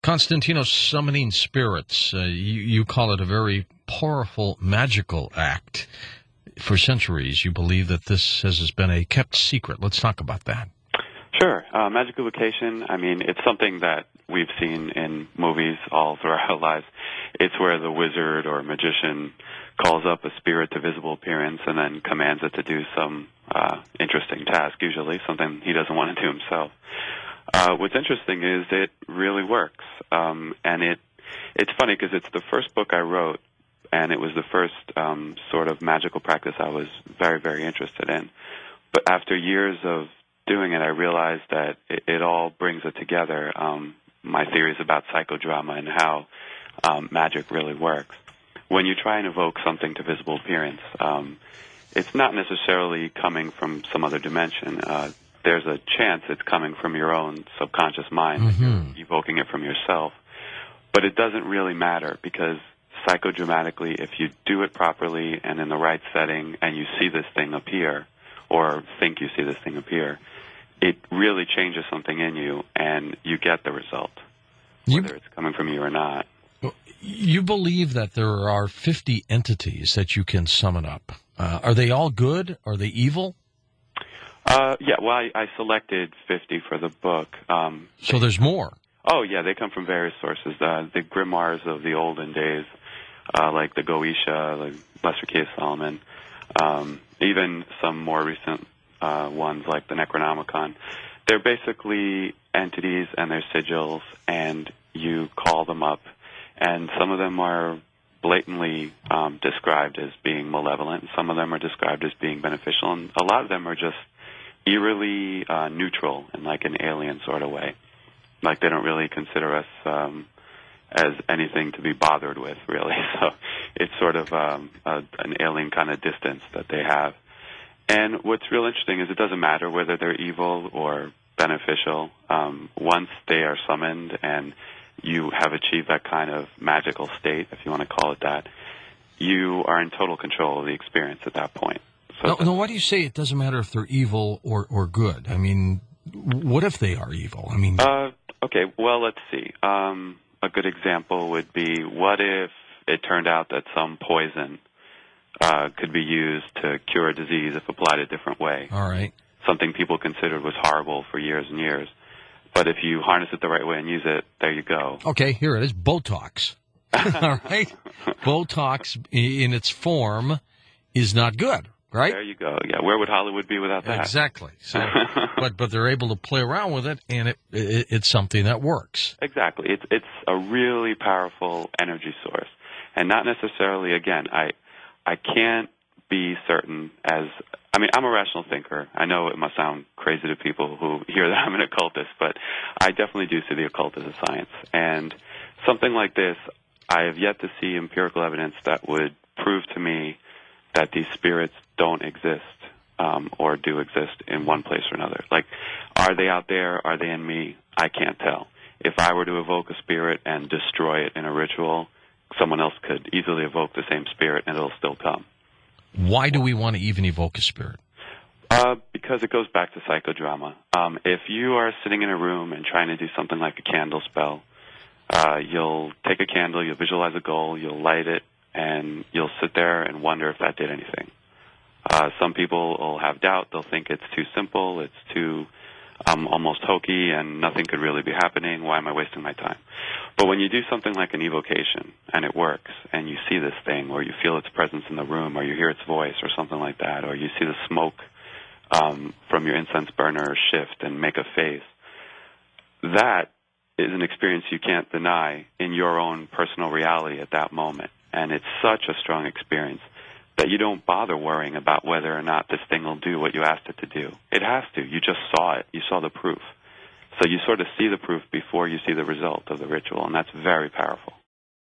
Constantino, summoning spirits, you call it a very powerful magical act. For centuries, you believe that this has been a kept secret. Let's talk about that. Sure. Magic evocation, I mean, it's something that we've seen in movies all throughout our lives. It's where the wizard or magician calls up a spirit to visible appearance and then commands it to do some interesting task, usually something he doesn't want to do himself. What's interesting is it really works. And it's funny because it's the first book I wrote, and it was the first sort of magical practice I was very, very interested in. But after years of doing it, I realized that it all brings it together, my theories about psychodrama and how magic really works. When you try and evoke something to visible appearance, it's not necessarily coming from some other dimension. There's a chance it's coming from your own subconscious mind, Mm-hmm. evoking it from yourself. But it doesn't really matter because psychodramatically, if you do it properly and in the right setting and you see this thing appear or think you see this thing appear, it really changes something in you and you get the result, whether it's coming from you or not. You believe that there are 50 entities that you can summon up. Are they all good? Are they evil? Yeah, well, I selected 50 for the book. So there's more. Oh, yeah, they come from various sources. The grimoires of the olden days, like the Goetia, like Lesser Key of Solomon, even some more recent ones like the Necronomicon. They're basically entities and their sigils, and you call them up. And some of them are blatantly described as being malevolent, and some of them are described as being beneficial, and a lot of them are just eerily neutral in like an alien sort of way. Like they don't really consider us as anything to be bothered with, really. So it's sort of an alien kind of distance that they have. And what's real interesting is it doesn't matter whether they're evil or beneficial. Once they are summoned and you have achieved that kind of magical state, if you want to call it that, you are in total control of the experience at that point. So No, why do you say it doesn't matter if they're evil or good? I mean, what if they are evil? I mean, okay, well, let's see. A good example would be, what if it turned out that some poison could be used to cure a disease if applied a different way? All right. Something people considered was horrible for years and years. But if you harness it the right way and use it, there you go. Okay, here it is, Botox. All right? Botox in its form is not good, right? There you go. Yeah, where would Hollywood be without that? Exactly. So, but they're able to play around with it, and it's something that works. Exactly. It's a really powerful energy source, and not necessarily. Again, I can't be certain as. I mean, I'm a rational thinker. I know it must sound crazy to people who hear that I'm an occultist, but I definitely do see the occult as a science. And something like this, I have yet to see empirical evidence that would prove to me that these spirits don't exist or do exist in one place or another. Like, are they out there? Are they in me? I can't tell. If I were to evoke a spirit and destroy it in a ritual, someone else could easily evoke the same spirit and it'll still come. Why do we want to even evoke a spirit? Because it goes back to psychodrama. If you are sitting in a room and trying to do something like a candle spell, you'll take a candle, you'll visualize a goal, you'll light it, and you'll sit there and wonder if that did anything. Some people will have doubt. They'll think it's too simple, it's too almost hokey, and nothing could really be happening. Why am I wasting my time? But when you do something like an evocation, and it works, and you see this thing, or you feel its presence in the room, or you hear its voice, or something like that, or you see the smoke from your incense burner shift and make a face, that is an experience you can't deny in your own personal reality at that moment. And it's such a strong experience that you don't bother worrying about whether or not this thing will do what you asked it to do. It has to. You just saw it. You saw the proof. So you sort of see the proof before you see the result of the ritual, and that's very powerful.